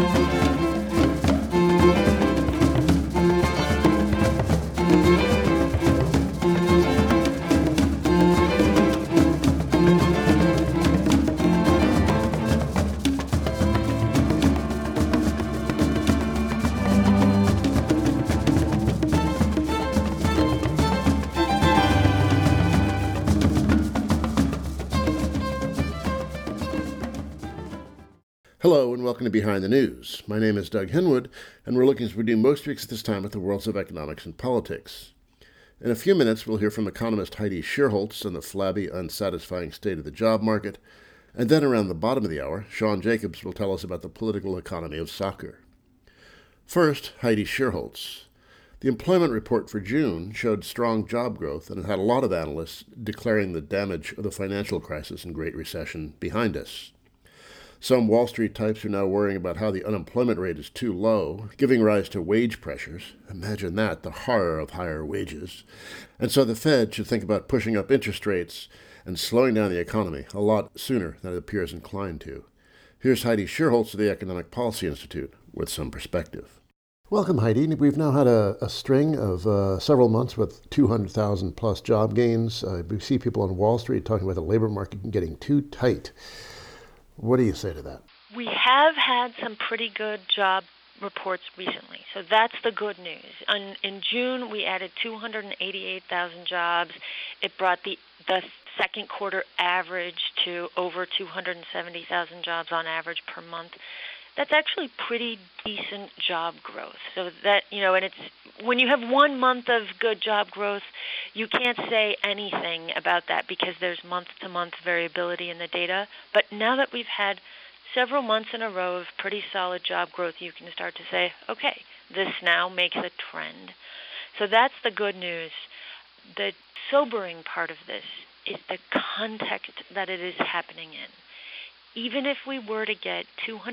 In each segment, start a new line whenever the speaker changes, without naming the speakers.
Hello and welcome to Behind the News. My name is Doug Henwood, and we're looking as we do most weeks at this time at the worlds of economics and politics. In a few minutes, we'll hear from economist Heidi Shierholz on the flabby, unsatisfying state of the job market, and then around the bottom of the hour, Sean Jacobs will tell us about the political economy of soccer. First, Heidi Shierholz. The employment report for June showed strong job growth, and it had a lot of analysts declaring the damage of the financial crisis and Great Recession behind us. Some Wall Street types are now worrying about how the unemployment rate is too low, giving rise to wage pressures. Imagine that, the horror of higher wages. And so the Fed should think about pushing up interest rates and slowing down the economy a lot sooner than it appears inclined to. Here's Heidi Shierholz of the Economic Policy Institute with some perspective. Welcome, Heidi. We've now had a string of several months with 200,000 plus job gains. We see people on Wall Street talking about the labor market getting too tight. What do you say to that?
We have had some pretty good job reports recently, so that's the good news. In June, we added 288,000 jobs. It brought the second quarter average to over 270,000 jobs on average per month. That's actually pretty decent job growth. So that, and it's when you have 1 month of good job growth, you can't say anything about that because there's month-to-month variability in the data. But now that we've had several months in a row of pretty solid job growth, you can start to say, okay, this now makes a trend. So that's the good news. The sobering part of this is the context that it is happening in. Even if we were to get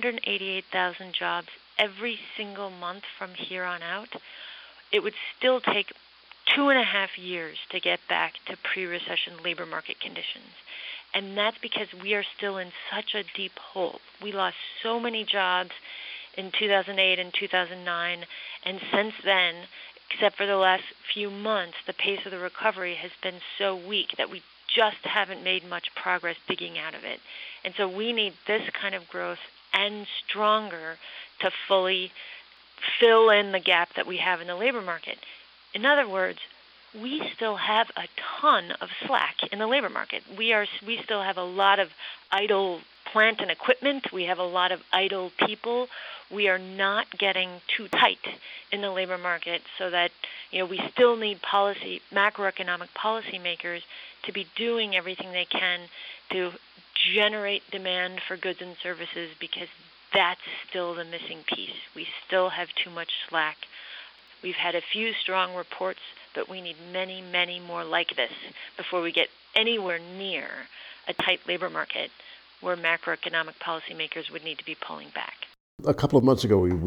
288,000 jobs every single month from here on out, it would still take 2.5 years to get back to pre-recession labor market conditions. And that's because we are still in such a deep hole. We lost so many jobs in 2008 and 2009, and since then, except for the last few months, the pace of the recovery has been so weak that we just haven't made much progress digging out of it. And so we need this kind of growth and stronger to fully fill in the gap that we have in the labor market. In other words, we still have a ton of slack in the labor market. We still have a lot of idle plant and equipment. We have a lot of idle people. We are not getting too tight in the labor market so that we still need macroeconomic policymakers to be doing everything they can to generate demand for goods and services, because that's still the missing piece. We still have too much slack. We've had a few strong reports, but we need many, many more like this before we get anywhere near a tight labor market where macroeconomic policymakers would need to be pulling back.
A couple of months ago, we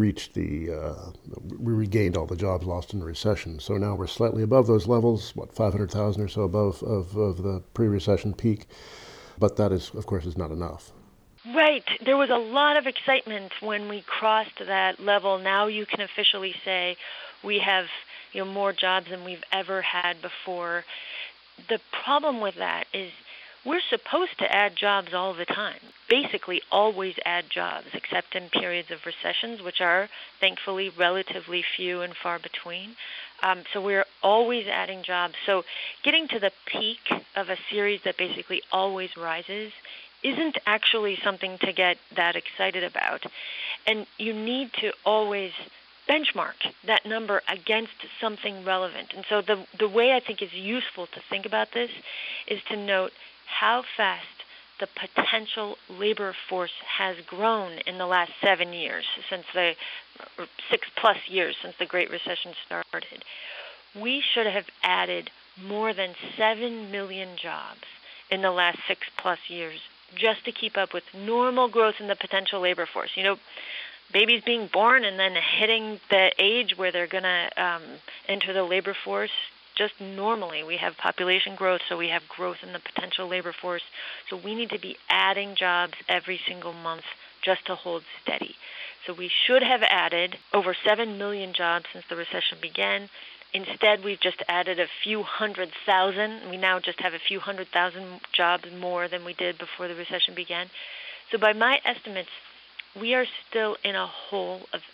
regained all the jobs lost in the recession. So now we're slightly above those levels, 500,000 or so above of the pre-recession peak. But that is not enough.
Right. There was a lot of excitement when we crossed that level. Now you can officially say we have more jobs than we've ever had before. The problem with that is we're supposed to add jobs all the time, basically always add jobs, except in periods of recessions, which are thankfully relatively few and far between. So we're always adding jobs. So getting to the peak of a series that basically always rises isn't actually something to get that excited about. And you need to always benchmark that number against something relevant. And so the way I think is useful to think about this is to note how fast the potential labor force has grown in the last 7 years, since the 6+ years since the Great Recession started. We should have added more than 7 million jobs in the last 6+ years just to keep up with normal growth in the potential labor force. Babies being born and then hitting the age where they're going to enter the labor force just normally. We have population growth, so we have growth in the potential labor force. So we need to be adding jobs every single month just to hold steady. So we should have added over 7 million jobs since the recession began. Instead, we've just added a few 100,000. We now just have a few 100,000 jobs more than we did before the recession began. So by my estimates, we are still in a hole of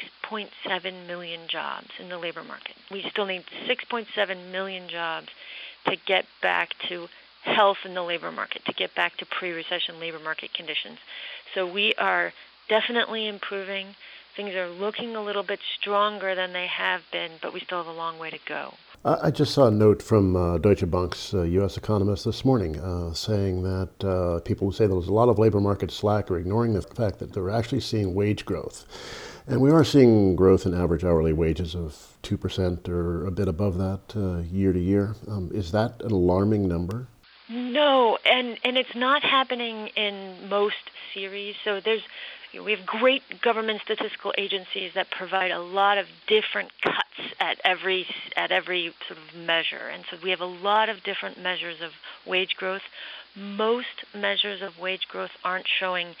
6.7 million jobs in the labor market. We still need 6.7 million jobs to get back to health in the labor market, to get back to pre-recession labor market conditions. So we are definitely improving. Things are looking a little bit stronger than they have been, but we still have a long way to go.
I just saw a note from Deutsche Bank's U.S. economist this morning saying that people who say there's a lot of labor market slack are ignoring the fact that they're actually seeing wage growth. And we are seeing growth in average hourly wages of 2% or a bit above that year to year. Is that an alarming number?
No, and it's not happening in most series. So we have great government statistical agencies that provide a lot of different cuts at every sort of measure. And so we have a lot of different measures of wage growth. Most measures of wage growth aren't showing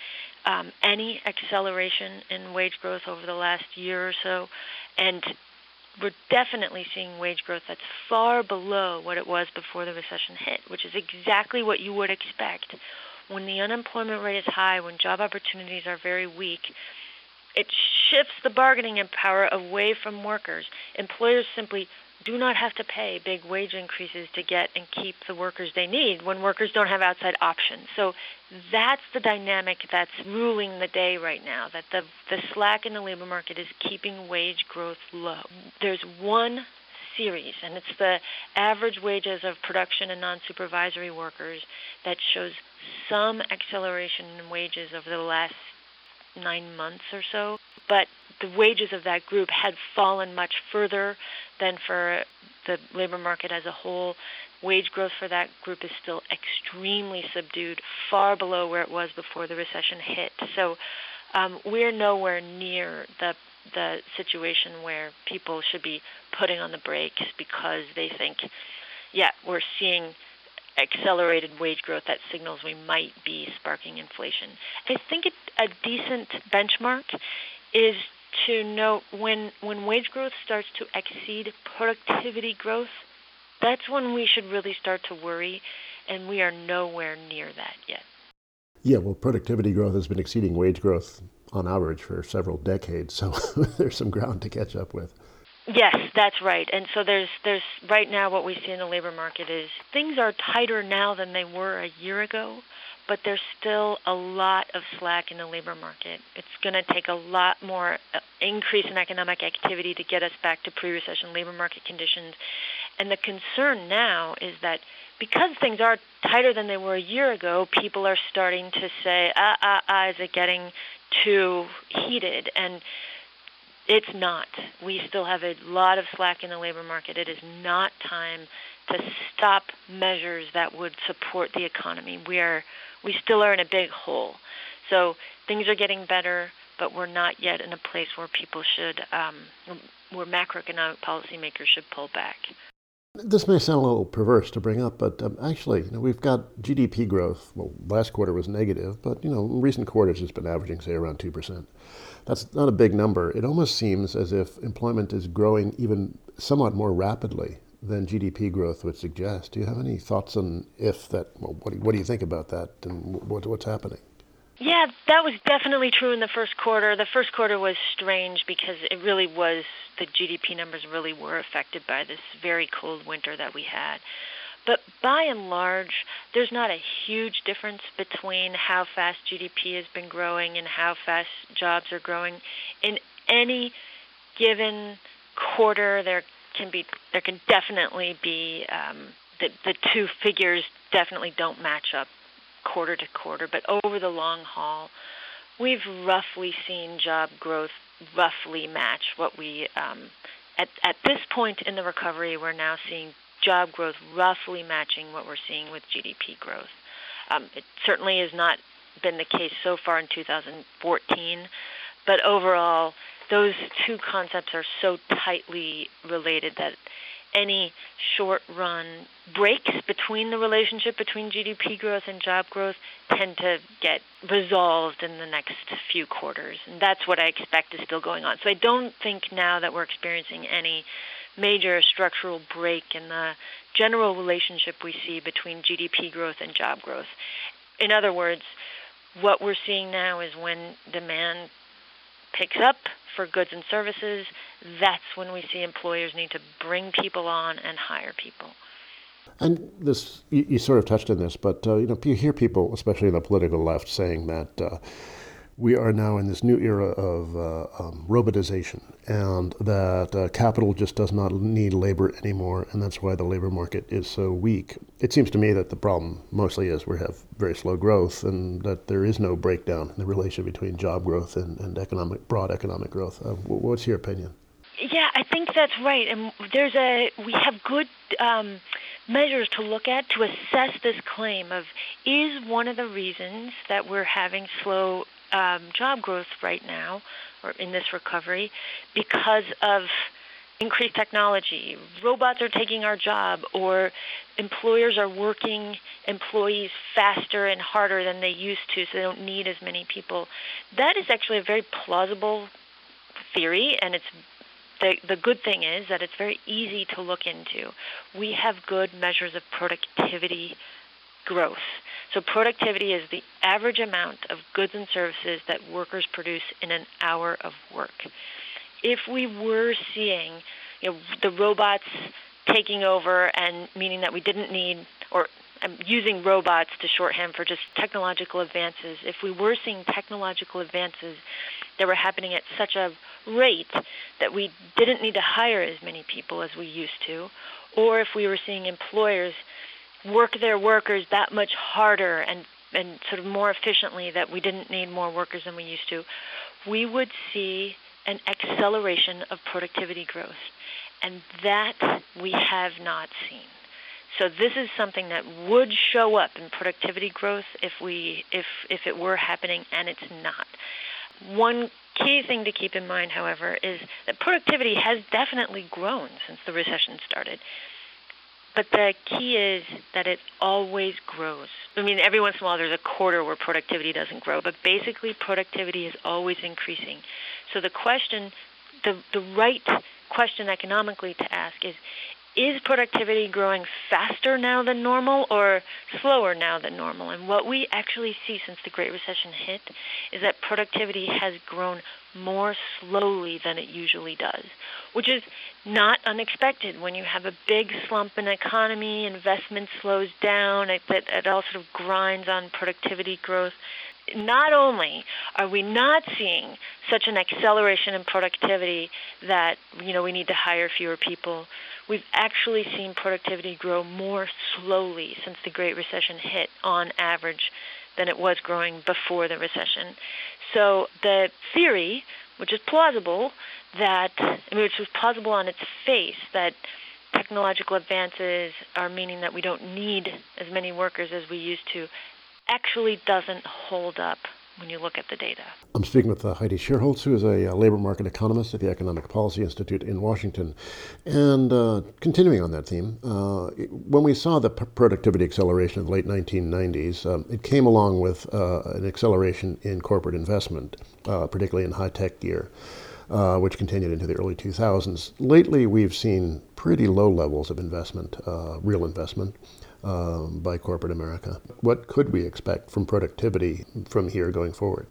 any acceleration in wage growth over the last year or so. And we're definitely seeing wage growth that's far below what it was before the recession hit, which is exactly what you would expect. When the unemployment rate is high, when job opportunities are very weak, it shifts the bargaining power away from workers. Employers simply do not have to pay big wage increases to get and keep the workers they need when workers don't have outside options. So that's the dynamic that's ruling the day right now, that the slack in the labor market is keeping wage growth low. There's one series, and it's the average wages of production and non-supervisory workers that shows some acceleration in wages over the last 9 months or so, but the wages of that group had fallen much further than for the labor market as a whole. Wage growth for that group is still extremely subdued, far below where it was before the recession hit. So we're nowhere near the situation where people should be putting on the brakes because they think, we're seeing accelerated wage growth that signals we might be sparking inflation. I think a decent benchmark is to note when wage growth starts to exceed productivity growth, that's when we should really start to worry, and we are nowhere near that yet.
Yeah, well, productivity growth has been exceeding wage growth on average for several decades, so there's some ground to catch up with.
Yes, that's right. And so there's right now what we see in the labor market is things are tighter now than they were a year ago, but there's still a lot of slack in the labor market. It's going to take a lot more increase in economic activity to get us back to pre-recession labor market conditions. And the concern now is that because things are tighter than they were a year ago, people are starting to say, is it getting too heated? And it's not. We still have a lot of slack in the labor market. It is not time to stop measures that would support the economy. We still are in a big hole. So things are getting better, but we're not yet in a place where people should, where macroeconomic policymakers should pull back.
This may sound a little perverse to bring up, but actually, we've got GDP growth. Well, last quarter was negative, but in recent quarters it's been averaging, say, around 2%. That's not a big number. It almost seems as if employment is growing even somewhat more rapidly than GDP growth would suggest. Do you have any thoughts on what do you think about that and what's happening?
Yeah, that was definitely true in the first quarter. The first quarter was strange because it really was, the GDP numbers really were affected by this very cold winter that we had. But by and large, there's not a huge difference between how fast GDP has been growing and how fast jobs are growing. In any given quarter, there can definitely be the two figures definitely don't match up quarter to quarter, but over the long haul, we've roughly seen job growth roughly match what we at this point in the recovery, we're now seeing job growth roughly matching what we're seeing with GDP growth. It certainly has not been the case so far in 2014, but overall, those two concepts are so tightly related that any short-run breaks between the relationship between GDP growth and job growth tend to get resolved in the next few quarters. And that's what I expect is still going on. So I don't think now that we're experiencing any major structural break in the general relationship we see between GDP growth and job growth. In other words, what we're seeing now is when demand picks up for goods and services, that's when we see employers need to bring people on and hire people.
And this, you sort of touched on this, but you hear people, especially in the political left, saying that we are now in this new era of robotization, and that capital just does not need labor anymore, and that's why the labor market is so weak. It seems to me that the problem mostly is we have very slow growth, and that there is no breakdown in the relation between job growth and broad economic growth. What's your opinion?
Yeah, I think that's right. And we have good measures to look at to assess this claim of, is one of the reasons that we're having slow job growth right now, or in this recovery, because of increased technology? Robots are taking our job, or employers are working employees faster and harder than they used to, so they don't need as many people. That is actually a very plausible theory, and it's the good thing is that it's very easy to look into. We have good measures of productivity growth. So productivity is the average amount of goods and services that workers produce in an hour of work. If we were seeing the robots taking over, and meaning that we didn't need, or I'm using robots to shorthand for just technological advances, if we were seeing technological advances that were happening at such a rate that we didn't need to hire as many people as we used to, or if we were seeing employers work their workers that much harder and sort of more efficiently, that we didn't need more workers than we used to, we would see an acceleration of productivity growth. And that we have not seen. So this is something that would show up in productivity growth if it were happening, and it's not. One key thing to keep in mind, however, is that productivity has definitely grown since the recession started. But the key is that it always grows. I mean, every once in a while there's a quarter where productivity doesn't grow, but basically productivity is always increasing. So the question, the right question economically to ask is productivity growing faster now than normal or slower now than normal? And what we actually see since the Great Recession hit is that productivity has grown more slowly than it usually does, which is not unexpected. When you have a big slump in the economy, investment slows down, it all sort of grinds on productivity growth. Not only are we not seeing such an acceleration in productivity that we need to hire fewer people, we've actually seen productivity grow more slowly since the Great Recession hit on average than it was growing before the recession. So the theory, which is plausible, which was plausible on its face, that technological advances are meaning that we don't need as many workers as we used to, actually doesn't hold up when you look at the data.
I'm speaking with Heidi Shierholz, who is a labor market economist at the Economic Policy Institute in Washington. And continuing on that theme, when we saw the productivity acceleration of the late 1990s, it came along with an acceleration in corporate investment, particularly in high-tech gear, which continued into the early 2000s. Lately, we've seen pretty low levels of investment, real investment, by corporate America. What could we expect from productivity from here going forward?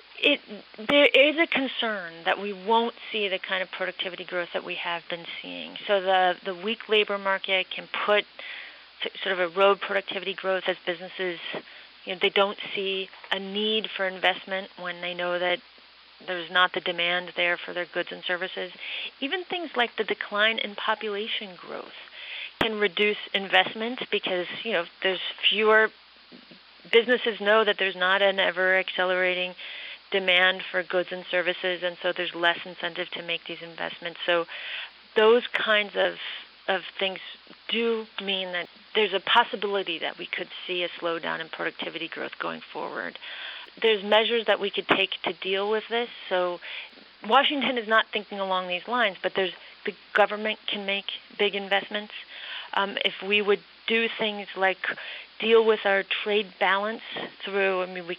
There is a concern that we won't see the kind of productivity growth that we have been seeing. So the weak labor market can put sort of erode productivity growth as businesses, they don't see a need for investment when they know that there's not the demand there for their goods and services. Even things like the decline in population growth can reduce investment because, there's fewer businesses know that there's not an ever-accelerating demand for goods and services, and so there's less incentive to make these investments. So those kinds of things do mean that there's a possibility that we could see a slowdown in productivity growth going forward. There's measures that we could take to deal with this. So Washington is not thinking along these lines, but there's the government can make big investments. If we would do things like deal with our trade balance through, we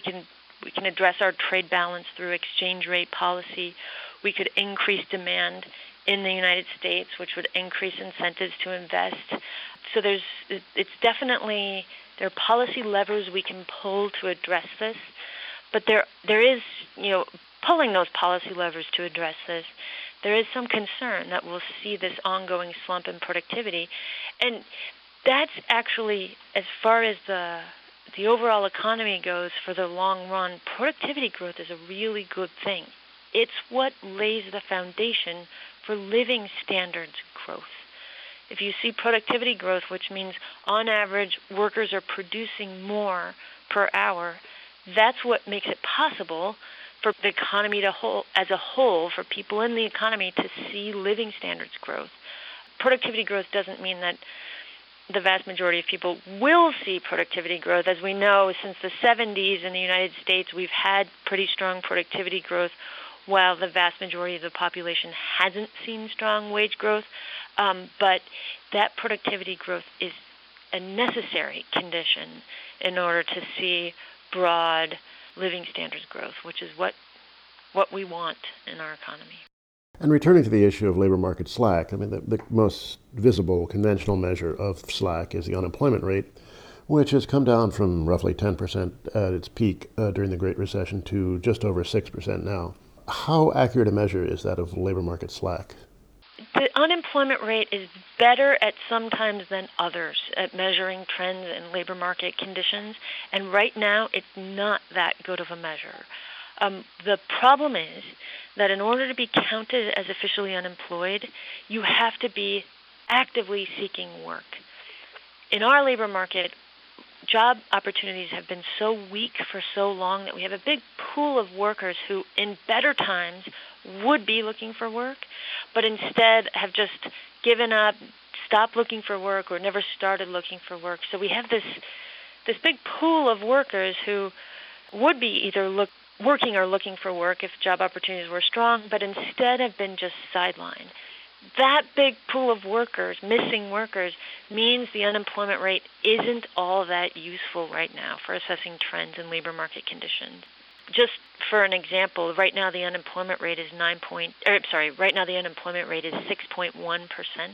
can address our trade balance through exchange rate policy. We could increase demand in the United States, which would increase incentives to invest. So it's definitely, there are policy levers we can pull to address this, but there is, pulling those policy levers to address this, there is some concern that we'll see this ongoing slump in productivity. And that's actually, as far as the overall economy goes for the long run, productivity growth is a really good thing. It's what lays the foundation for living standards growth. If you see productivity growth, which means on average workers are producing more per hour, that's what makes it possible for the economy as a whole, for people in the economy to see living standards growth. Productivity growth doesn't mean that the vast majority of people will see productivity growth. As we know, since the 70s in the United States, we've had pretty strong productivity growth, while the vast majority of the population hasn't seen strong wage growth. But that productivity growth is a necessary condition in order to see broad living standards growth, which is what we want in our economy.
And returning to the issue of labor market slack, the most visible conventional measure of slack is the unemployment rate, which has come down from roughly 10% at its peak during the Great Recession to just over 6% now. How accurate a measure is that of labor market slack?
The unemployment rate is better at some times than others at measuring trends in labor market conditions, and right now it's not that good of a measure. The problem is that in order to be counted as officially unemployed, you have to be actively seeking work. In our labor market, job opportunities have been so weak for so long that we have a big pool of workers who, in better times, would be looking for work, but instead have just given up, stopped looking for work, or never started looking for work. So we have this big pool of workers who would be either working or looking for work if job opportunities were strong, but instead have been just sidelined. That big pool of workers, missing workers, means the unemployment rate isn't all that useful right now for assessing trends in labor market conditions. Just for an example, right now the unemployment rate is 6.1%.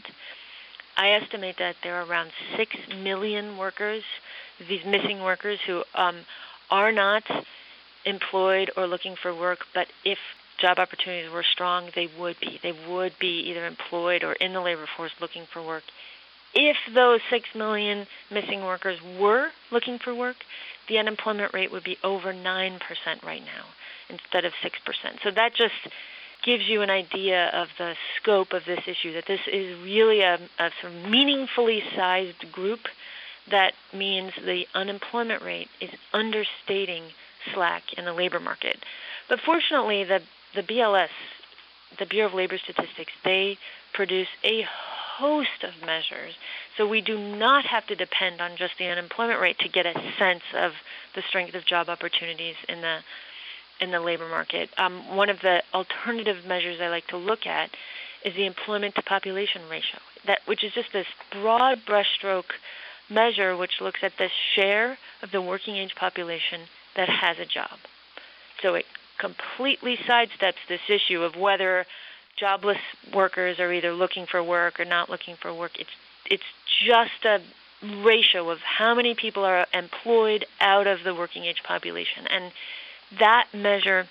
I estimate that there are around 6 million workers, these missing workers who are not employed or looking for work, but if job opportunities were strong, they would be. They would be either employed or in the labor force looking for work. If those 6 million missing workers were looking for work, the unemployment rate would be over 9% right now instead of 6%. So that just gives you an idea of the scope of this issue, that this is really a sort of meaningfully sized group. That means the unemployment rate is understating slack in the labor market. But fortunately, the BLS, the Bureau of Labor Statistics, they produce a host of measures. So we do not have to depend on just the unemployment rate to get a sense of the strength of job opportunities in the labor market. One of the alternative measures I like to look at is the employment to population ratio, which is just this broad brushstroke measure which looks at the share of the working age population that has a job. So it completely sidesteps this issue of whether jobless workers are either looking for work or not looking for work. It's just a ratio of how many people are employed out of the working age population. And that measure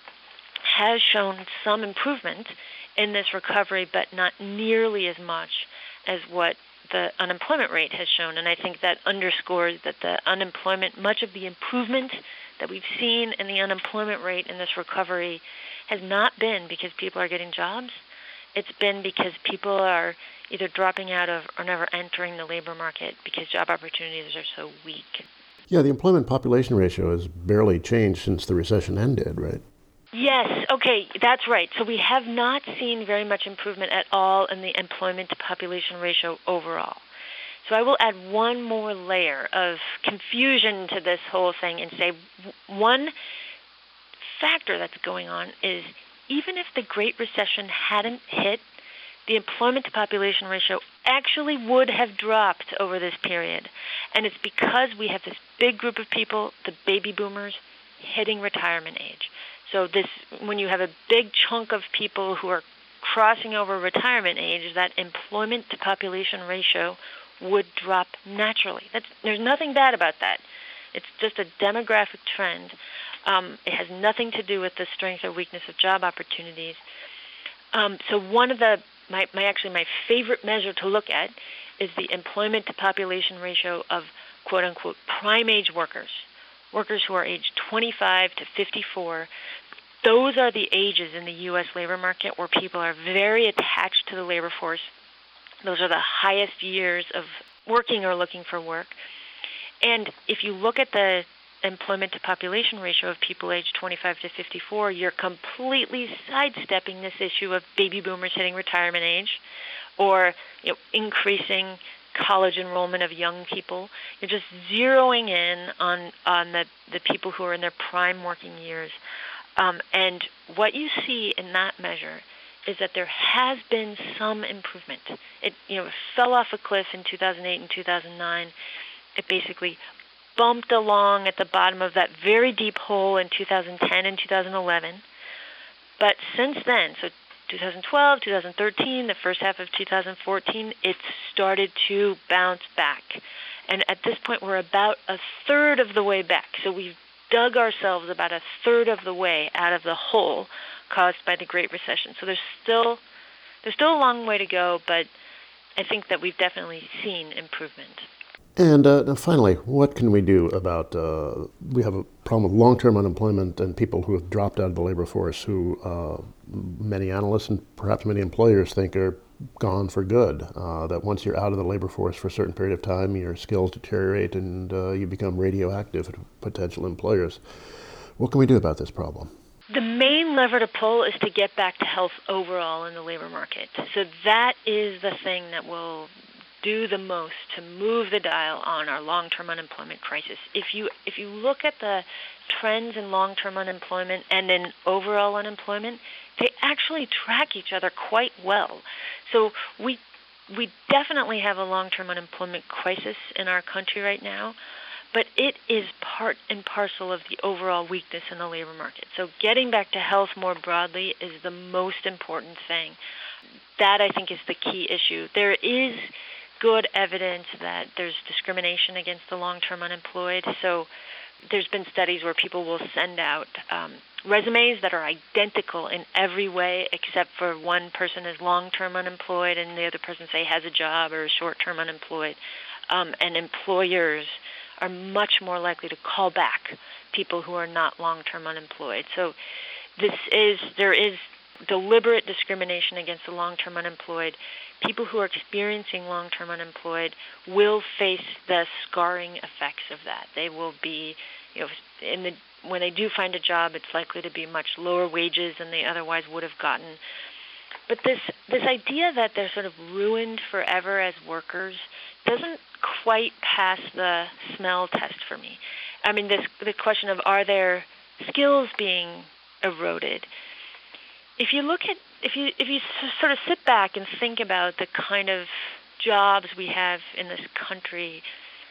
has shown some improvement in this recovery, but not nearly as much as what the unemployment rate has shown. And I think that underscores that the unemployment, much of the improvement that we've seen in the unemployment rate in this recovery has not been because people are getting jobs. It's been because people are either dropping out of or never entering the labor market because job opportunities are so weak.
Yeah, the employment population ratio has barely changed since the recession ended, right?
Yes, okay, that's right. So we have not seen very much improvement at all in the employment to population ratio overall. So I will add one more layer of confusion to this whole thing and say one factor that's going on is even if the Great Recession hadn't hit, the employment to population ratio actually would have dropped over this period. And it's because we have this big group of people, the baby boomers, hitting retirement age. So when you have a big chunk of people who are crossing over retirement age, that employment to population ratio would drop naturally. There's nothing bad about that. It's just a demographic trend. It has nothing to do with the strength or weakness of job opportunities. So one of my favorite measure to look at is the employment to population ratio of quote unquote prime age workers who are aged 25 to 54. Those are the ages in the U.S. labor market where people are very attached to the labor force. Those are the highest years of working or looking for work. And if you look at the employment to population ratio of people aged 25 to 54, you're completely sidestepping this issue of baby boomers hitting retirement age or increasing college enrollment of young people. You're just zeroing in on the people who are in their prime working years. And what you see in that measure is that there has been some improvement. It fell off a cliff in 2008 and 2009. It basically bumped along at the bottom of that very deep hole in 2010 and 2011. But since then, so 2012, 2013, the first half of 2014, it started to bounce back. And at this point, we're about a third of the way back. So we've dug ourselves about a third of the way out of the hole caused by the Great Recession. So there's still a long way to go, but I think that we've definitely seen improvement.
And now finally, what can we do about, we have a problem with long-term unemployment and people who have dropped out of the labor force who many analysts and perhaps many employers think are gone for good, that once you're out of the labor force for a certain period of time, your skills deteriorate and you become radioactive to potential employers. What can we do about this problem?
The main lever to pull is to get back to health overall in the labor market. So that is the thing that will do the most to move the dial on our long-term unemployment crisis. If you look at the trends in long-term unemployment and in overall unemployment, they actually track each other quite well. So we definitely have a long-term unemployment crisis in our country right now, but it is part and parcel of the overall weakness in the labor market. So getting back to health more broadly is the most important thing. That, I think, is the key issue. There is good evidence that there's discrimination against the long-term unemployed. So there's been studies where people will send out resumes that are identical in every way except for one person is long-term unemployed and the other person, say, has a job or is short-term unemployed. And employers are much more likely to call back people who are not long-term unemployed. So there is deliberate discrimination against the long-term unemployed. People who are experiencing long-term unemployed will face the scarring effects of that. They will be, when they do find a job, it's likely to be much lower wages than they otherwise would have gotten. But this idea that they're sort of ruined forever as workers doesn't quite pass the smell test for me. I mean, the question of are their skills being eroded? If you sort of sit back and think about the kind of jobs we have in this country,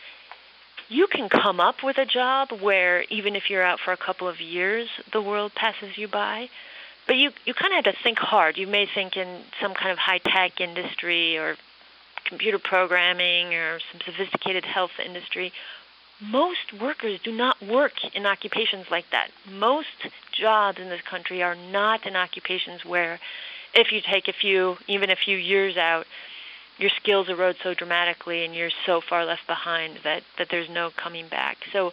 you can come up with a job where even if you're out for a couple of years, the world passes you by. But you kind of have to think hard. You may think in some kind of high-tech industry or computer programming or some sophisticated health industry. Most workers do not work in occupations like that. Most jobs in this country are not in occupations where if you take even a few years out, your skills erode so dramatically and you're so far left behind that there's no coming back. So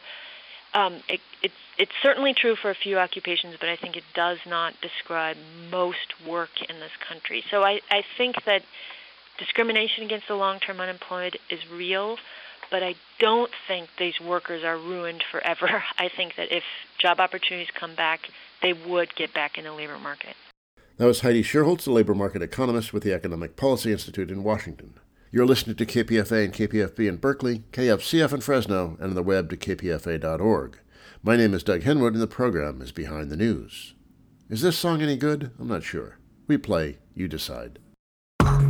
it's certainly true for a few occupations, but I think it does not describe most work in this country. So I think that discrimination against the long-term unemployed is real, but I don't think these workers are ruined forever. I think that if job opportunities come back, they would get back in the labor market.
That was Heidi Shierholz, the labor market economist with the Economic Policy Institute in Washington. You're listening to KPFA and KPFB in Berkeley, KFCF in Fresno, and on the web to kpfa.org. My name is Doug Henwood, and the program is Behind the News. Is this song any good? I'm not sure. We play, you decide.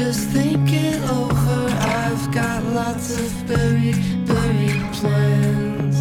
just think it over. I've got lots of buried plans.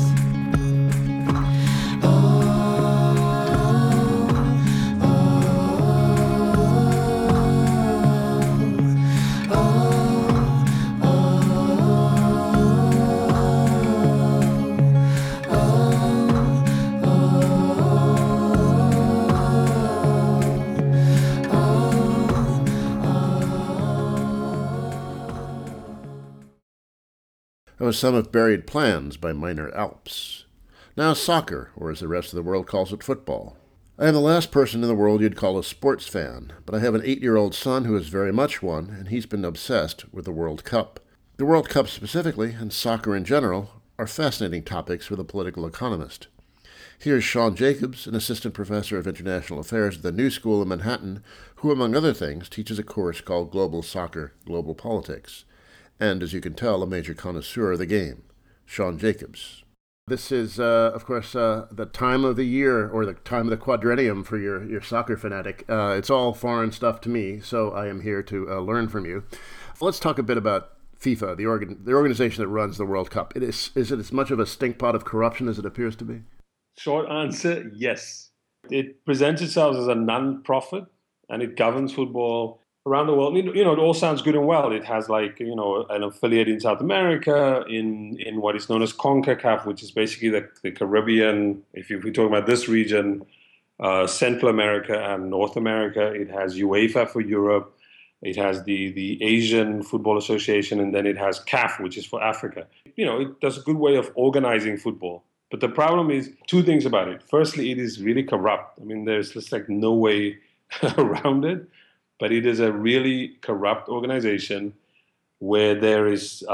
That was some of Buried Plans by Minor Alps. Now soccer, or as the rest of the world calls it, football. I am the last person in the world you'd call a sports fan, but I have an 8-year-old son who is very much one, and he's been obsessed with the World Cup. The World Cup specifically, and soccer in general, are fascinating topics for the political economist. Here's Sean Jacobs, an assistant professor of international affairs at the New School in Manhattan, who, among other things, teaches a course called Global Soccer, Global Politics, and, as you can tell, a major connoisseur of the game. Sean Jacobs. This is, of course, the time of the year, or the time of the quadrennium for your soccer fanatic. It's all foreign stuff to me, so I am here to learn from you. Let's talk a bit about FIFA, the organization that runs the World Cup. Is it as much of a stink pot of corruption as it appears to be?
Short answer, yes. It presents itself as a non-profit, and it governs football around the world. It all sounds good and well. It has an affiliate in South America, in what is known as CONCACAF, which is basically the Caribbean. If we talk about this region, Central America and North America. It has UEFA for Europe. It has the Asian Football Association, and then it has CAF, which is for Africa. It does a good way of organizing football. But the problem is two things about it. Firstly, it is really corrupt. There's just no way around it. But it is a really corrupt organization where there is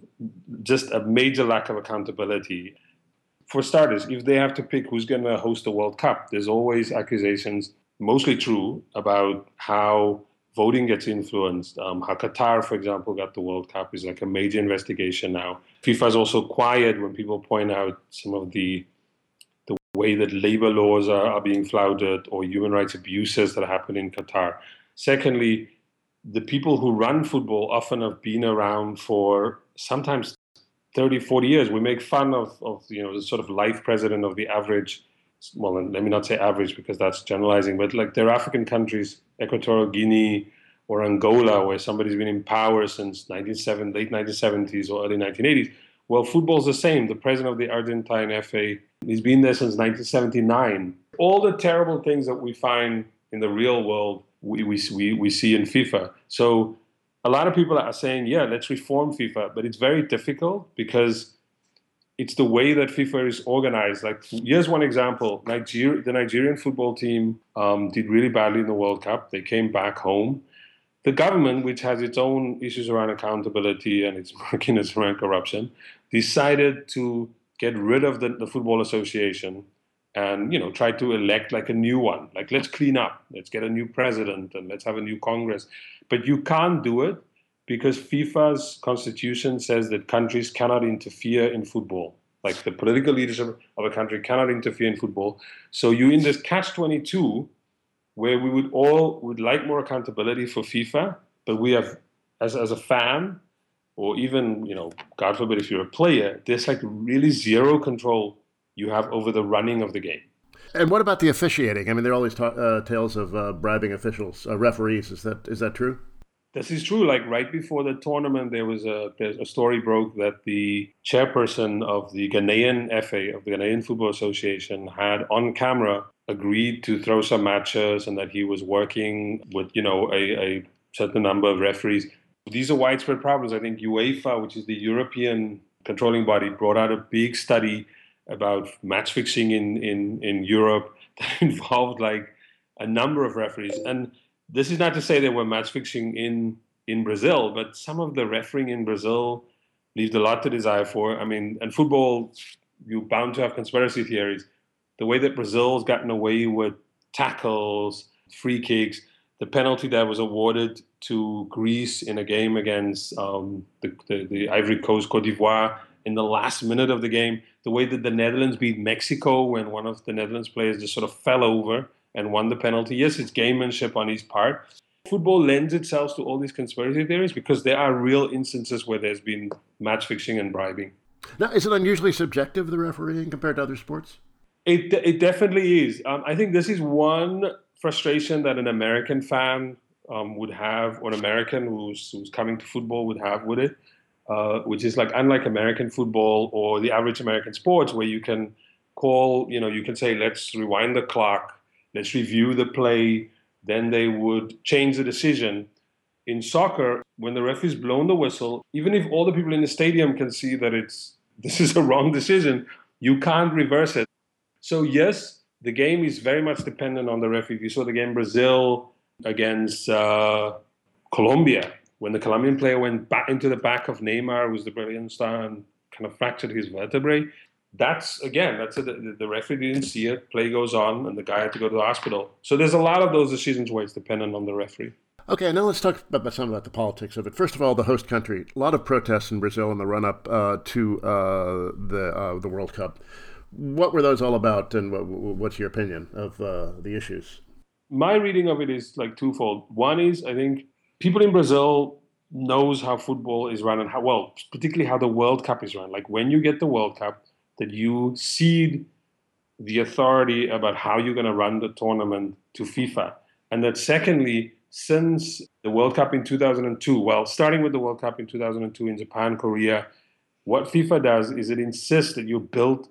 just a major lack of accountability. For starters, if they have to pick who's going to host the World Cup, there's always accusations, mostly true, about how voting gets influenced. How Qatar, for example, got the World Cup is like a major investigation now. FIFA is also quiet when people point out some of the way that labor laws are being flouted or human rights abuses that happen in Qatar. Secondly, the people who run football often have been around for sometimes 30, 40 years. We make fun of the sort of life president of the average, well, let me not say average because that's generalizing, but like there are African countries, Equatorial Guinea or Angola, where somebody's been in power since late 1970s or early 1980s. Well, football's the same. The president of the Argentine FA, he's been there since 1979. All the terrible things that we find in the real world, we see in FIFA. So a lot of people are saying, yeah, let's reform FIFA, but it's very difficult because it's the way that FIFA is organized. Like, here's one example. The Nigerian football team did really badly in the World Cup. They came back home. The government, which has its own issues around accountability and its murkiness around corruption, decided to get rid of the Football Association and try to elect like a new one. Like, let's clean up, let's get a new president, and let's have a new Congress. But you can't do it because FIFA's constitution says that countries cannot interfere in football. Like, the political leadership of a country cannot interfere in football. So you're in this catch-22 where we would like more accountability for FIFA, but we have, as a fan, or even, God forbid, if you're a player, there's like really zero control you have over the running of the game.
And what about the officiating? There are always tales of bribing officials, referees. Is that true?
This is true. Like, right before the tournament, there's a story broke that the chairperson of the Ghanaian FA, of the Ghanaian Football Association, had on camera agreed to throw some matches and that he was working with, a certain number of referees. These are widespread problems. I think UEFA, which is the European controlling body, brought out a big study about match fixing in Europe that involved like a number of referees. And this is not to say there were match fixing in Brazil, but some of the refereeing in Brazil leaves a lot to desire for. And football, you're bound to have conspiracy theories. The way that Brazil's gotten away with tackles, free kicks, the penalty that was awarded to Greece in a game against the Ivory Coast, Côte d'Ivoire, in the last minute of the game, the way that the Netherlands beat Mexico when one of the Netherlands players just sort of fell over and won the penalty. Yes, it's gamemanship on his part. Football lends itself to all these conspiracy theories because there are real instances where there's been match fixing and bribing.
Now, is it unusually subjective, the refereeing, compared to other sports?
It definitely is. I think this is one frustration that an American fan would have, or an American who's coming to football would have with it, which is like unlike American football or the average American sports where you can call, you can say, let's rewind the clock, let's review the play, then they would change the decision. In soccer, when the referee's blown the whistle, even if all the people in the stadium can see that this is a wrong decision, you can't reverse it. So yes, the game is very much dependent on the referee. If you saw the game Brazil against Colombia, when the Colombian player went back into the back of Neymar, who's the Brazilian star, and kind of fractured his vertebrae, the referee didn't see it, play goes on, and the guy had to go to the hospital. So there's a lot of those decisions where it's dependent on the referee.
Okay, now let's talk about some about the politics of it. First of all, the host country. A lot of protests in Brazil in the run-up to the World Cup. What were those all about, and what's your opinion of the issues?
My reading of it is like twofold. One is, I think people in Brazil knows how football is run and particularly how the World Cup is run. Like when you get the World Cup, that you cede the authority about how you're going to run the tournament to FIFA. And that secondly, since the World Cup in 2002, starting with the World Cup in 2002 in Japan, Korea, what FIFA does is it insists that you build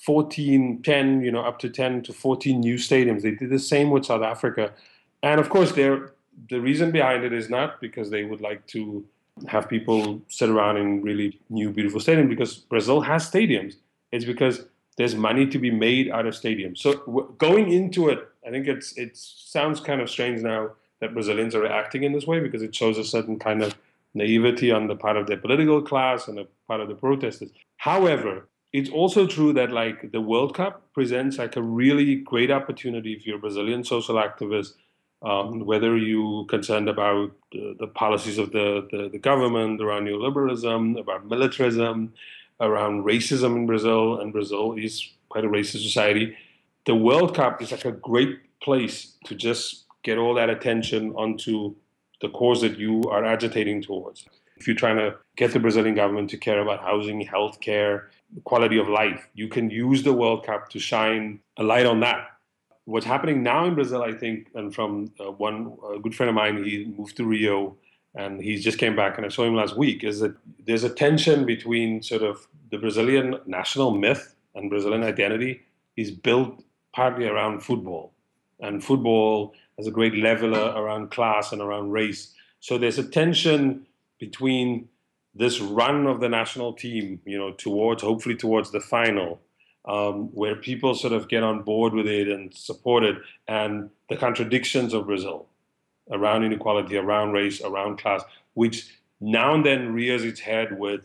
10, up to 10 to 14 new stadiums. They did the same with South Africa. And of course, the reason behind it is not because they would like to have people sit around in really new, beautiful stadiums, because Brazil has stadiums. It's because there's money to be made out of stadiums. So going into it, I think it sounds kind of strange now that Brazilians are reacting in this way, because it shows a certain kind of naivety on the part of their political class and the part of the protesters. However, it's also true that like the World Cup presents like a really great opportunity if you're a Brazilian social activist, whether you're concerned about the policies of the government around neoliberalism, about militarism, around racism in Brazil, and Brazil is quite a racist society. The World Cup is like a great place to just get all that attention onto the cause that you are agitating towards. If you're trying to get the Brazilian government to care about housing, healthcare, quality of life, you can use the World Cup to shine a light on that. What's happening now in Brazil, I think, and from one good friend of mine, he moved to Rio, and he just came back, and I saw him last week, is that there's a tension between sort of the Brazilian national myth and Brazilian identity is built partly around football. And football has a great leveler around class and around race. So there's a tension between this run of the national team, hopefully towards the final, where people sort of get on board with it and support it, and the contradictions of Brazil around inequality, around race, around class, which now and then rears its head with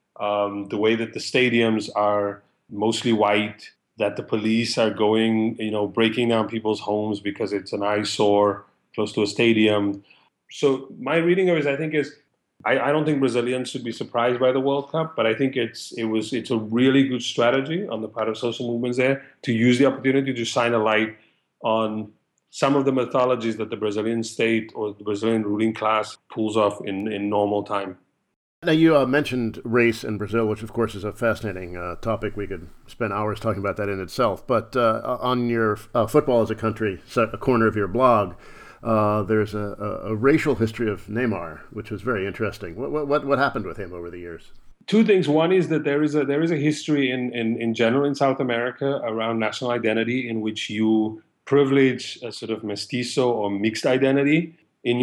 the way that the stadiums are mostly white, that the police are going, breaking down people's homes because it's an eyesore close to a stadium. So my reading of it, I think, is I don't think Brazilians should be surprised by the World Cup, but I think it's a really good strategy on the part of social movements there to use the opportunity to shine a light on some of the mythologies that the Brazilian state or the Brazilian ruling class pulls off in normal time.
Now, you mentioned race in Brazil, which, of course, is a fascinating topic. We could spend hours talking about that in itself. But on your Football as a Country, a corner of your blog, there's a racial history of Neymar, which was very interesting. What happened with him over the years?
Two things. One is that there is a history in general in South America around national identity in which you privilege a sort of mestizo or mixed identity,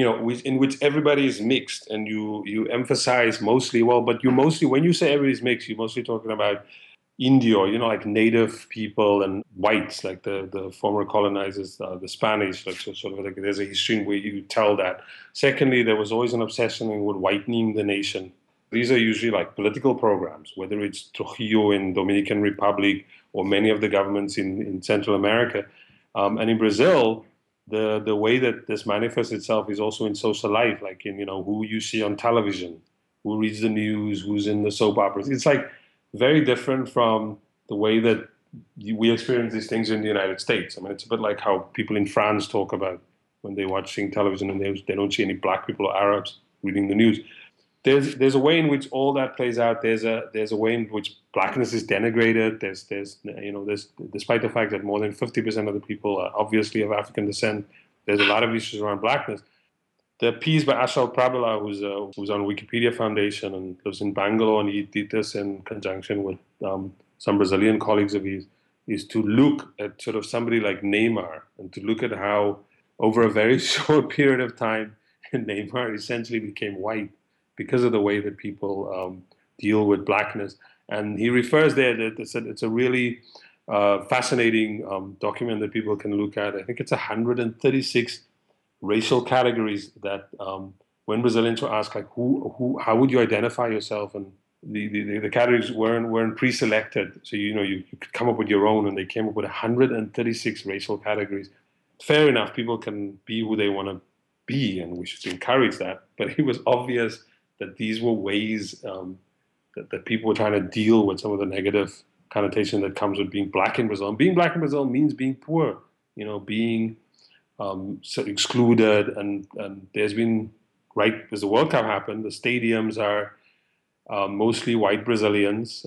in which everybody is mixed, and you emphasize mostly, but when you say everybody's mixed, you're mostly talking about Indio, like native people, and whites, like the former colonizers, the Spanish, like sort of like there's a history where you tell that. Secondly, there was always an obsession with whitening the nation. These are usually like political programs, whether it's Trujillo in Dominican Republic or many of the governments in Central America. And in Brazil, the way that this manifests itself is also in social life, like in, who you see on television, who reads the news, who's in the soap operas. It's like very different from the way that we experience these things in the United States. I mean, it's a bit like how people in France talk about when they're watching television and they don't see any black people or Arabs reading the news. There's a way in which all that plays out. There's a way in which blackness is denigrated. There's despite the fact that more than 50% of the people are obviously of African descent, there's a lot of issues around blackness. The piece by Ashal Prabhala, who's on Wikipedia Foundation and lives in Bangalore, and he did this in conjunction with some Brazilian colleagues of his, is to look at sort of somebody like Neymar and to look at how over a very short period of time, Neymar essentially became white because of the way that people deal with blackness. And he refers there that it's a really fascinating document that people can look at. I think it's 136 racial categories that when Brazilians were asked, like, how would you identify yourself? And the categories weren't pre-selected. So, you could come up with your own, and they came up with 136 racial categories. Fair enough, people can be who they want to be, and we should encourage that. But it was obvious that these were ways that people were trying to deal with some of the negative connotation that comes with being black in Brazil. And being black in Brazil means being poor, being so excluded. And there's been, right as the World Cup happened, the stadiums are mostly white Brazilians.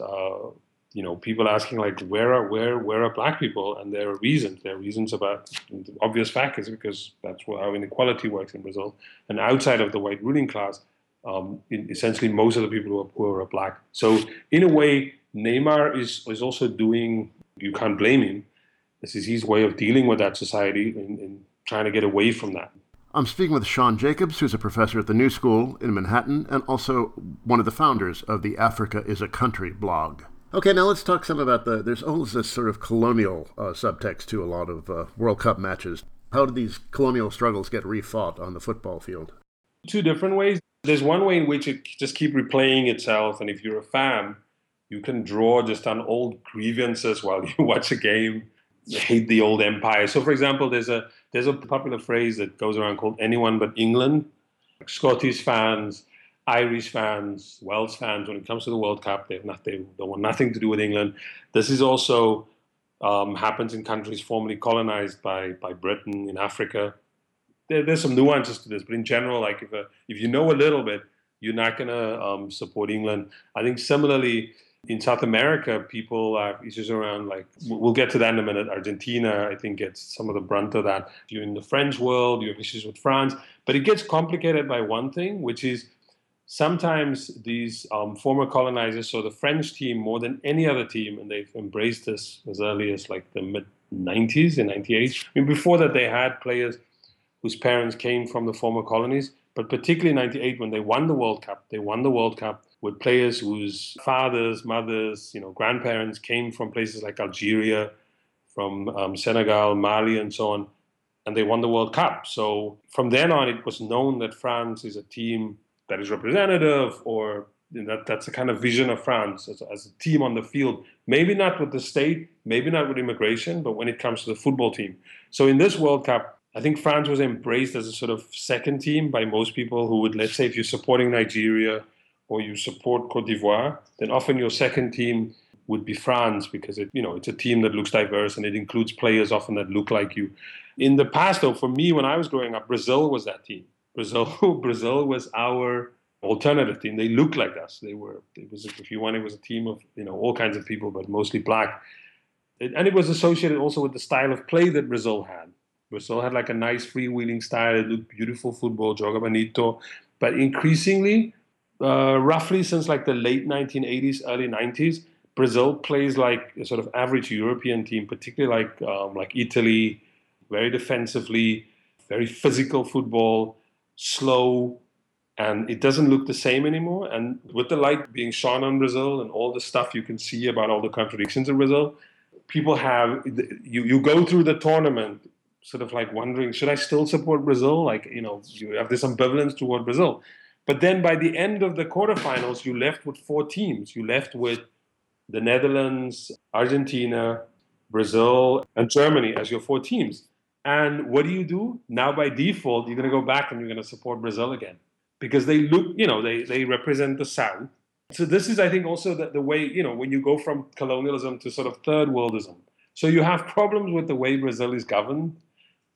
People asking, like, where are black people? And there are reasons. There are reasons about the obvious fact is because that's how inequality works in Brazil. And outside of the white ruling class, essentially most of the people who are poor are black. So in a way, Neymar is also doing, you can't blame him. This is his way of dealing with that society in trying to get away from that.
I'm speaking with Sean Jacobs, who's a professor at the New School in Manhattan and also one of the founders of the Africa is a Country blog. Okay, now let's talk some about there's always this sort of colonial subtext to a lot of World Cup matches. How did these colonial struggles get refought on the football field?
Two different ways. There's one way in which it just keeps replaying itself, and if you're a fan, you can draw just on old grievances while you watch a game. You hate the old empire. So, for example, there's a popular phrase that goes around called "anyone but England." Like Scottish fans, Irish fans, Welsh fans, when it comes to the World Cup, they want nothing to do with England. This is also happens in countries formerly colonized by Britain in Africa. There's some nuances to this, but in general, like if you know a little bit, you're not going to support England. I think similarly in South America, people have issues around, like, we'll get to that in a minute. Argentina, I think, gets some of the brunt of that. If you're in the French world, you have issues with France. But it gets complicated by one thing, which is sometimes these former colonizers, so the French team more than any other team, and they've embraced this as early as like the mid-90s, in 98. I mean, before that, they had players whose parents came from the former colonies, but particularly in 98 when they won the World Cup with players whose fathers, mothers, grandparents came from places like Algeria, from Senegal, Mali, and so on, and they won the World Cup. So from then on, it was known that France is a team that is representative, or that's the kind of vision of France as a team on the field. Maybe not with the state, maybe not with immigration, but when it comes to the football team. So in this World Cup, I think France was embraced as a sort of second team by most people who would, let's say, if you're supporting Nigeria or you support Cote d'Ivoire, then often your second team would be France because it's a team that looks diverse and it includes players often that look like you. In the past, though, for me, when I was growing up, Brazil was that team. Brazil was our alternative team. They looked like us. It was a team of all kinds of people, but mostly black. And it was associated also with the style of play that Brazil had. Brazil had like a nice freewheeling style. It looked beautiful football, joga bonito. But increasingly, roughly since like the late 1980s, early 90s, Brazil plays like a sort of average European team, particularly like Italy, very defensively, very physical football, slow, and it doesn't look the same anymore. And with the light being shone on Brazil and all the stuff you can see about all the contradictions of Brazil, people you go through the tournament sort of like wondering, should I still support Brazil? Like, you have this ambivalence toward Brazil. But then by the end of the quarterfinals, you left with four teams. You left with the Netherlands, Argentina, Brazil, and Germany as your four teams. And what do? Now by default, you're going to go back and you're going to support Brazil again. Because they look, they represent the South. So this is, I think, also the way, when you go from colonialism to sort of third worldism. So you have problems with the way Brazil is governed,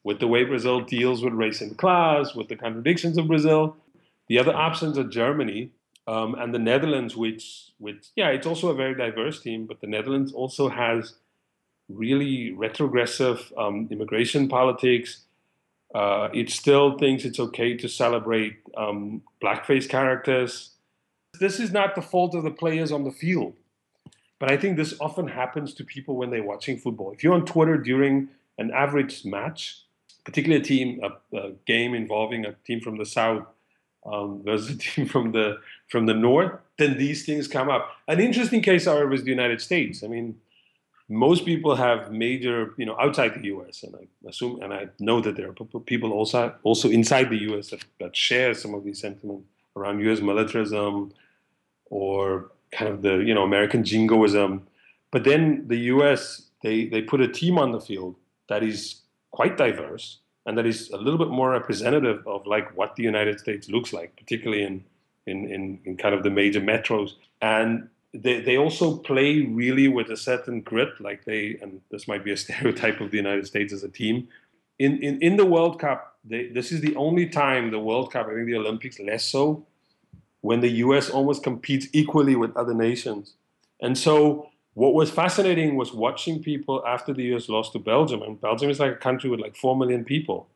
with the way Brazil deals with racing class, with the contradictions of Brazil. The other options are Germany and the Netherlands, which yeah, it's also a very diverse team, but the Netherlands also has really retrogressive immigration politics. It still thinks it's okay to celebrate blackface characters. This is not the fault of the players on the field, but I think this often happens to people when they're watching football. If you're on Twitter during an average match, particularly a game involving a team from the South versus a team from the North, then these things come up. An interesting case, however, is the United States. I mean, most people have major, outside the U.S., and I assume, and I know that there are people also inside the U.S. that share some of these sentiments around U.S. militarism or kind of the, American jingoism. But then the U.S., they put a team on the field that is quite diverse and that is a little bit more representative of like what the United States looks like, particularly in kind of the major metros. And they also play really with a certain grit, and this might be a stereotype of the United States as a team. In the World Cup, this is the only time the World Cup, I think the Olympics less so, when the US almost competes equally with other nations. And so what was fascinating was watching people after the US lost to Belgium. And Belgium is like a country with like 4 million people.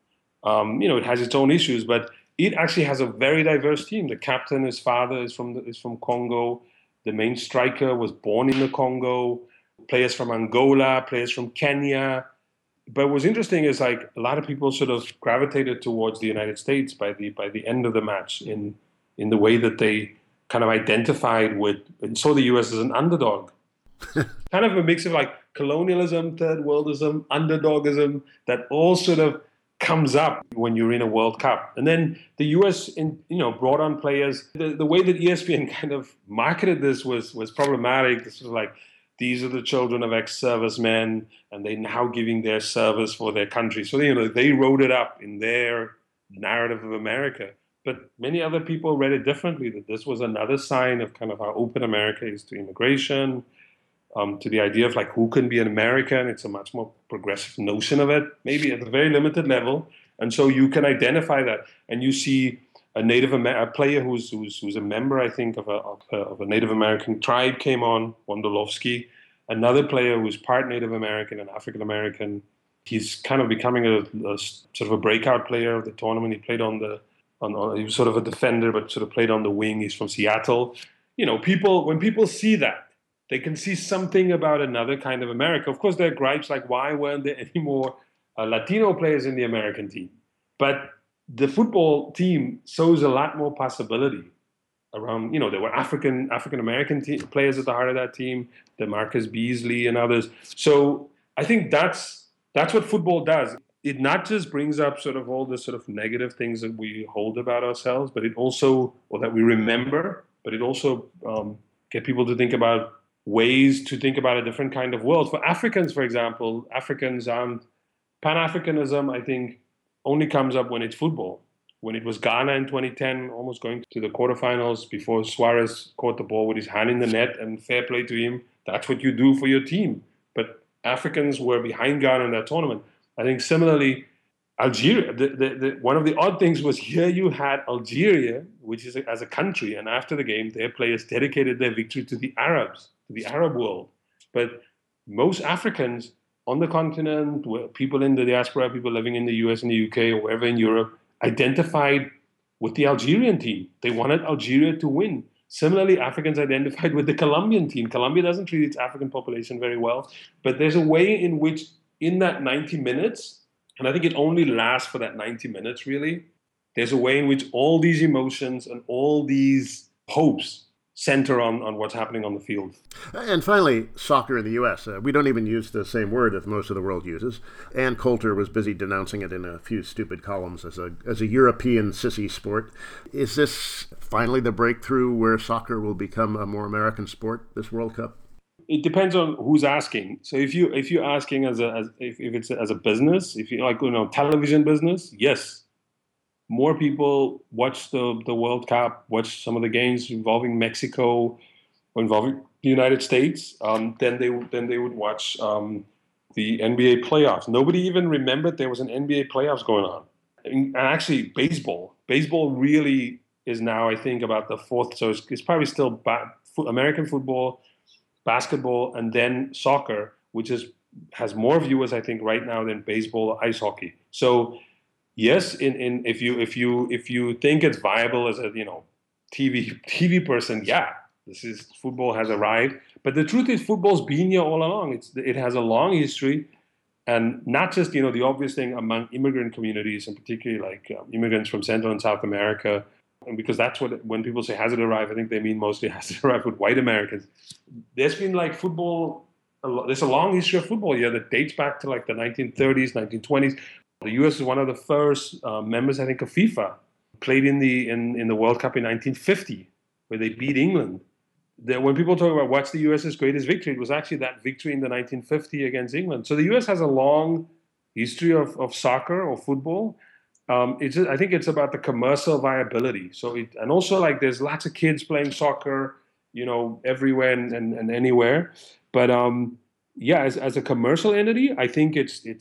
It has its own issues, but it actually has a very diverse team. The captain, his father is from Congo. The main striker was born in the Congo. Players from Angola, players from Kenya. But what's interesting is like a lot of people sort of gravitated towards the United States by the end of the match in the way that they kind of identified with and saw the US as an underdog. Kind of a mix of like colonialism, third worldism, underdogism that all sort of comes up when you're in a World Cup. And then the US brought on players. The way that ESPN kind of marketed this was problematic. This was like, these are the children of ex-servicemen and they're now giving their service for their country. So they wrote it up in their narrative of America. But many other people read it differently, that this was another sign of kind of how open America is to immigration, to the idea of like who can be an American. It's a much more progressive notion of it, maybe at a very limited level. And so you can identify that. And you see a player who's a member, I think, of a Native American tribe came on, Wondolowski. Another player who's part Native American and African American. He's kind of becoming a sort of a breakout player of the tournament. He played he was sort of a defender, but sort of played on the wing. He's from Seattle. When people see that, they can see something about another kind of America. Of course, there are gripes like, why weren't there any more Latino players in the American team? But the football team shows a lot more possibility around, there were African-American players at the heart of that team, DeMarcus Beasley and others. So I think that's what football does. It not just brings up sort of all the sort of negative things that we hold about ourselves, but it also, or that we remember, but it also get people to think about ways to think about a different kind of world. For Africans, for example, Pan-Africanism, I think, only comes up when it's football. When it was Ghana in 2010, almost going to the quarterfinals before Suarez caught the ball with his hand in the net, and fair play to him, that's what you do for your team. But Africans were behind Ghana in that tournament. I think similarly, Algeria, one of the odd things was here you had Algeria, which is as a country, and after the game, their players dedicated their victory to the Arabs, to the Arab world. But most Africans on the continent, people in the diaspora, people living in the US and the UK or wherever in Europe, identified with the Algerian team. They wanted Algeria to win. Similarly, Africans identified with the Colombian team. Colombia doesn't treat its African population very well, but there's a way in which in that 90 minutes, and I think it only lasts for that 90 minutes really, there's a way in which all these emotions and all these hopes center on what's happening on the field.
And finally, soccer in the U.S. We don't even use the same word that most of the world uses. Ann Coulter was busy denouncing it in a few stupid columns as a European sissy sport. Is this finally the breakthrough where soccer will become a more American sport, this World Cup?
It depends on who's asking. So if you're asking if it's as a business, if you like, television business, yes. More people watch the World Cup, watch some of the games involving Mexico or involving the United States, than they would watch the NBA playoffs. Nobody even remembered there was an NBA playoffs going on. And actually, baseball. Baseball really is now, I think, about the fourth. So it's probably still American football, basketball, and then soccer, which has more viewers, I think, right now than baseball or ice hockey. So yes, if you think it's viable as a TV person, yeah, football has arrived. But the truth is, football's been here all along. It has a long history, and not just the obvious thing among immigrant communities, and particularly like immigrants from Central and South America, and because that's when people say has it arrived, I think they mean mostly has it arrived with white Americans. There's been like football. There's a long history of football here that dates back to like the 1930s, 1920s. The U.S. is one of the first members, I think, of FIFA. Played in the World Cup in 1950, where they beat England. When people talk about what's the U.S.'s greatest victory, it was actually that victory in the 1950 against England. So the U.S. has a long history of soccer or football. I think it's about the commercial viability. And also like there's lots of kids playing soccer, everywhere and anywhere. But as a commercial entity, I think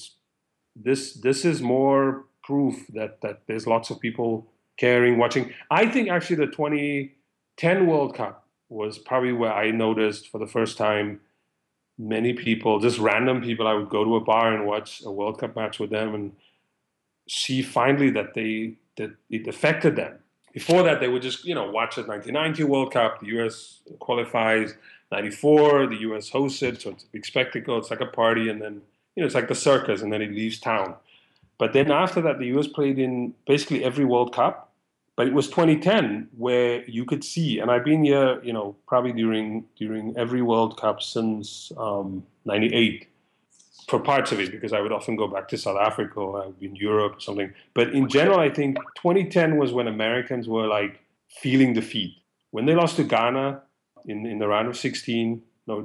this is more proof that there's lots of people caring, watching. I think actually the 2010 World Cup was probably where I noticed for the first time many people, just random people. I would go to a bar and watch a World Cup match with them and see finally that it affected them. Before that, they would just watch the 1990 World Cup. The U.S. qualifies. 94, the U.S. hosts it, so it's a big spectacle. It's like a party, and then it's like the circus, and then it leaves town. But then after that, the U.S. played in basically every World Cup. But it was 2010 where you could see, and I've been here, probably during every World Cup since '98 for parts of it, because I would often go back to South Africa or I would be in Europe or something. But in general, I think 2010 was when Americans were like feeling defeat. When they lost to Ghana in the round of 16,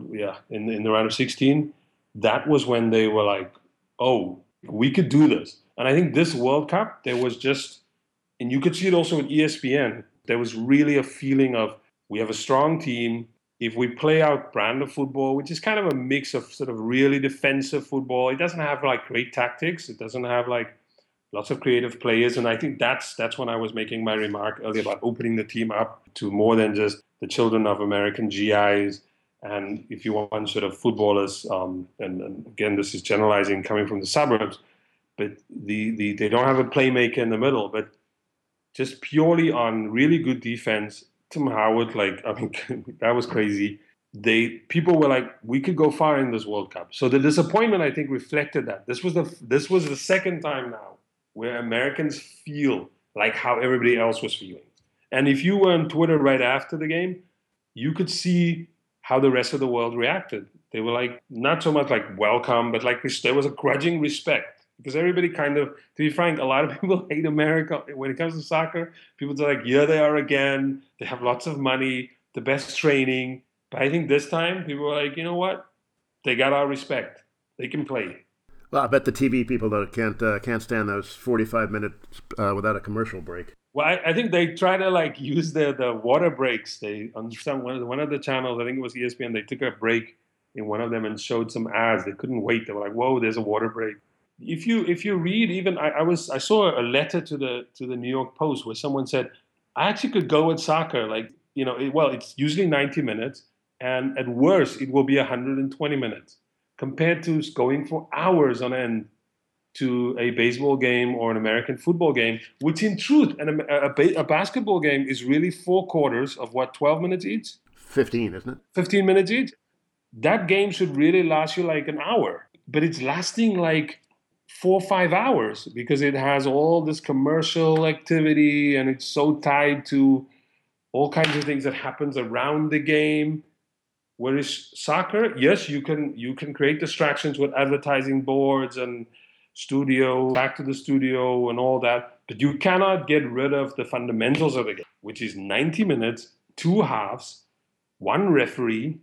in the round of 16, that was when they were like, oh, we could do this. And I think this World Cup, there was just, and you could see it also with ESPN, there was really a feeling of we have a strong team. If we play our brand of football, which is kind of a mix of sort of really defensive football, it doesn't have like great tactics. It doesn't have like lots of creative players. And I think that's when I was making my remark earlier about opening the team up to more than just the children of American GIs. And if you want sort of footballers, and again, this is generalizing coming from the suburbs, but they don't have a playmaker in the middle, but just purely on really good defense. Tim Howard, that was crazy. People were like, we could go far in this World Cup. So the disappointment, I think, reflected that. This was the second time now where Americans feel like how everybody else was feeling. And if you were on Twitter right after the game, you could see how the rest of the world reacted. They were like, not so much like welcome, but like there was a grudging respect. Because everybody kind of, to be frank, a lot of people hate America when it comes to soccer. People are like, here they are again. They have lots of money, the best training. But I think this time people were like, you know what? They got our respect. They can play.
Well, I bet the TV people though can't stand those 45 minutes without a commercial break.
Well, I think they try to use the water breaks. They on one of the channels, I think it was ESPN. They took a break in one of them and showed some ads. They couldn't wait. They were like, whoa, there's a water break. If you read, even I saw a letter to the New York Post where someone said, I actually could go with soccer. It's usually 90 minutes, and at worst it will be 120 minutes compared to going for hours on end to a baseball game or an American football game, which in truth, a basketball game is really 4 quarters of 12 minutes each?
15, isn't it?
15 minutes each. That game should really last you like an hour, but it's lasting like 4 or 5 hours because it has all this commercial activity and it's so tied to all kinds of things that happens around the game. Whereas soccer, yes, you can create distractions with advertising boards and back to the studio and all that, but you cannot get rid of the fundamentals of the game, which is 90 minutes, 2 halves, 1 referee,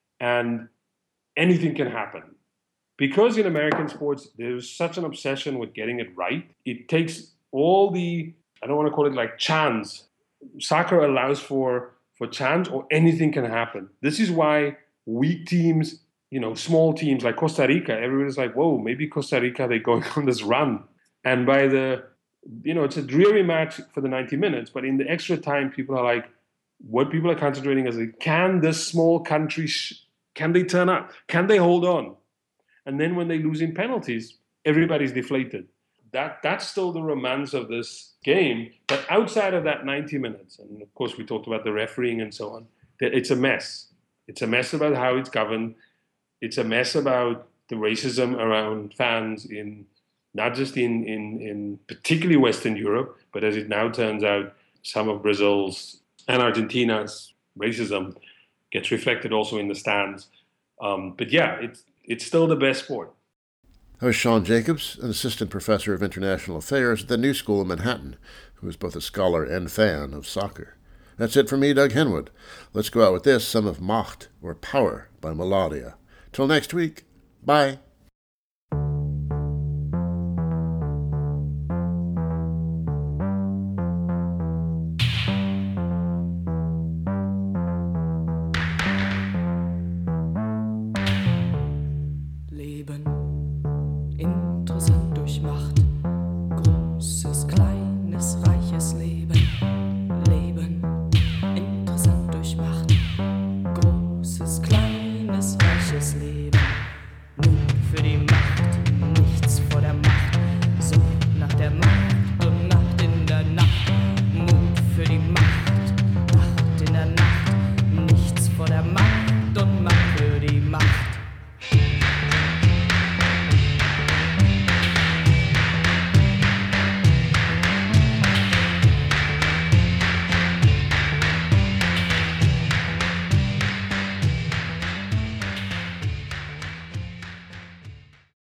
and anything can happen. Because in American sports, there's such an obsession with getting it right. It takes all the, I don't want to call it like chance. Soccer allows for chance or anything can happen. This is why weak teams small teams like Costa Rica, everybody's like, whoa, maybe Costa Rica, they're going on this run. And by it's a dreary match for the 90 minutes, but in the extra time, people are like, what people are concentrating is, can this small country, can they turn up? Can they hold on? And then when they lose in penalties, everybody's deflated. That's still the romance of this game. But outside of that 90 minutes, and of course we talked about the refereeing and so on, it's a mess. It's a mess about how it's governed. It's a mess about the racism around fans in not just in particularly Western Europe, but as it now turns out, some of Brazil's and Argentina's racism gets reflected also in the stands. But yeah, it's still the best sport.
That was Sean Jacobs, an assistant professor of international affairs at the New School in Manhattan, who is both a scholar and fan of soccer. That's it for me, Doug Henwood. Let's go out with this, some of Macht, or Power, by Melodia. Till next week, bye.